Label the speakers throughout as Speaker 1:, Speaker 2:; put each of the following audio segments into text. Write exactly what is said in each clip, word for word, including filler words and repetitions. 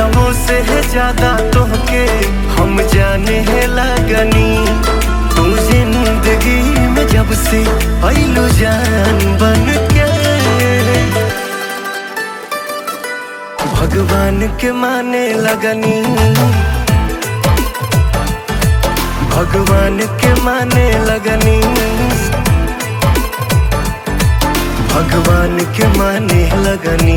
Speaker 1: जनमों से है ज्यादा तोहके हम जाने है लगनी। तू जिंदगी में जब से आइलू जान बन के, भगवान के माने लगनी, भगवान के माने लगनी, भगवान के माने लगनी।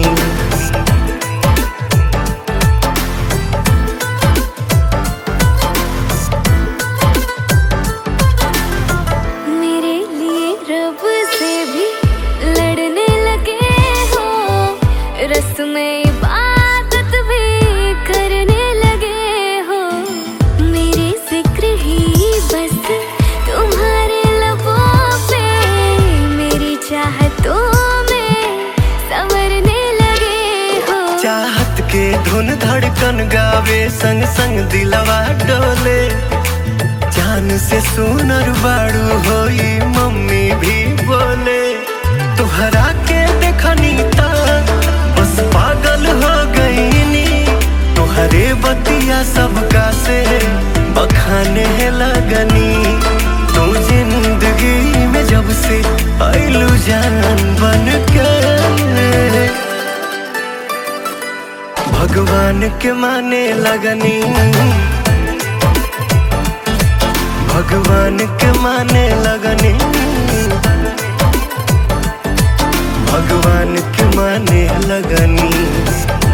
Speaker 2: मेरे लिए रब से भी लड़ने लगे हो, रस्में इबादत भी करने लगे हो। मेरे जिक्र ही बस तुम्हारे लबों पे, मेरी चाहतों में संवरने लगे हो।
Speaker 1: चाहत के धुन धड़कन गावे, संग संग दिलवा डोले। जान से सुनर बाड़ू होई मम्मी भी बोले। तुहरा के देखनी ता बस पागल हो गईनी, तुहरे बतिया सबका से बखाने लगनी। तू जिंदगी में जब से आइलू जान बन के, भगवान के माने लगनी, भगवान के माने लगनी, भगवान के माने लगनी।